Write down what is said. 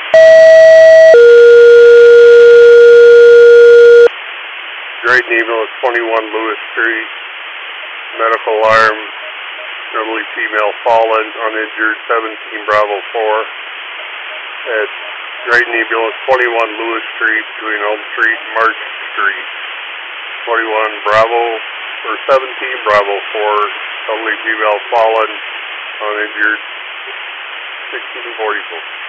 Drayton ambulance 21 Lewis Street. Medical alarm. Elderly female fallen, uninjured, 17 Bravo 4. At Drayton ambulance 21 Lewis Street between Elm Street and March Street. 21 Bravo, or 17 Bravo 4. Elderly female fallen, uninjured, 1644.